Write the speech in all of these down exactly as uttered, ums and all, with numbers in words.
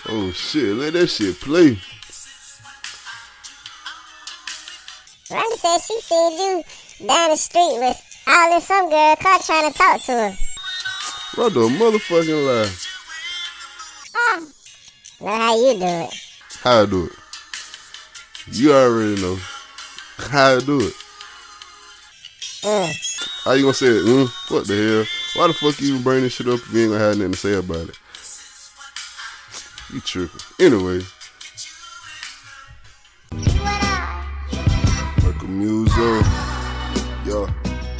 Oh shit, let that shit play. Ronda said she seen you down the street with all this some girl car trying to talk to her. Ronda a motherfucking lie. Oh. Know how you do it. How I do it? You already know. How I do it. Mm. How you gonna say it? Mm? What the hell? Why the fuck you even bring this shit up if you ain't gonna have nothing to say about it? You tripping. Anyway. Michael Muzo. Yeah.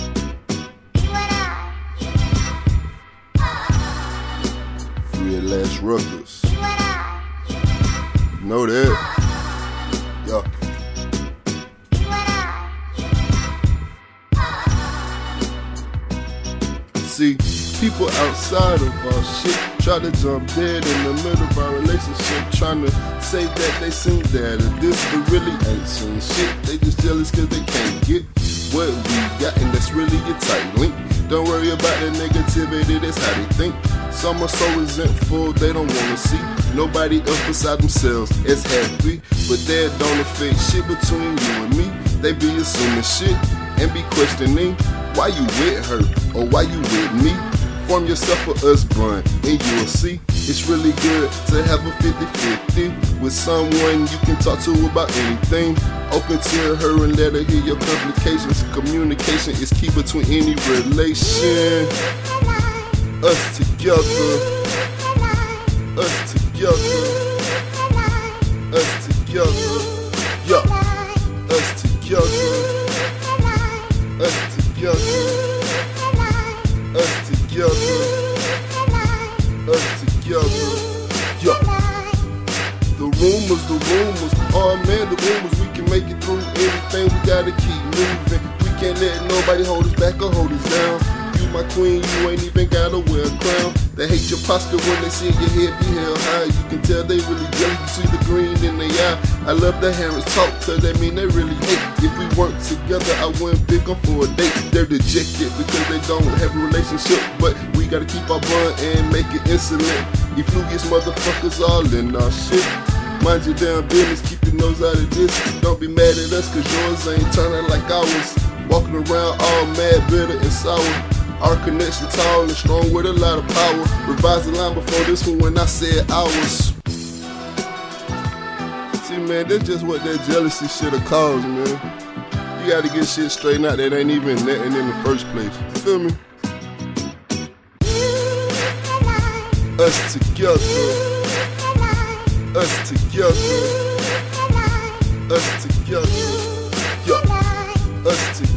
Free at Last Ruckus. You know that. Yeah. See, people outside of our shit try to jump dead in the middle of our relationship, trying to say that they seen that or this, but really ain't seen shit. They just jealous cause they can't get what we got, and that's really a tight link. Don't worry about the negativity, that's how they think. Some are so resentful, they don't wanna see nobody else beside themselves as happy, but that don't affect shit between you and me. They be assuming shit and be questioning why you with her or why you with me. Form yourself a us bond and you'll see it's really good to have a fifty fifty with someone you can talk to about anything. Open to her and let her hear your complications. Communication is key between any relation. Us together, us together, us together, yeah, us together, us together, us together, us together, yeah. The rumors, the rumors, oh man, the rumors, we can make it through anything, we gotta keep moving. We can't let nobody hold us back or hold us down. You my queen, you ain't even gotta wear a crown. They hate your posture when they see your head be held high. You can tell they really jealous, you see the green in their eye. I love the parents talk, cause that mean they really hate. If we weren't together, I wouldn't pick them for a date. They're dejected because they don't have a relationship, but we gotta keep our bond and make it insolent. You flugiest motherfuckers all in our shit. Mind your damn business, keep your nose out of this. Don't be mad at us, cause yours ain't turning like ours. Walking around all mad, bitter, and sour. Our connection tall and strong with a lot of power. Revise the line before this one when I said ours. See, man, that's just what that jealousy shit have caused, man. You gotta get shit straightened out that ain't even netting in the first place. You feel me? Us together. Us together. Us together. Yeah. Us together.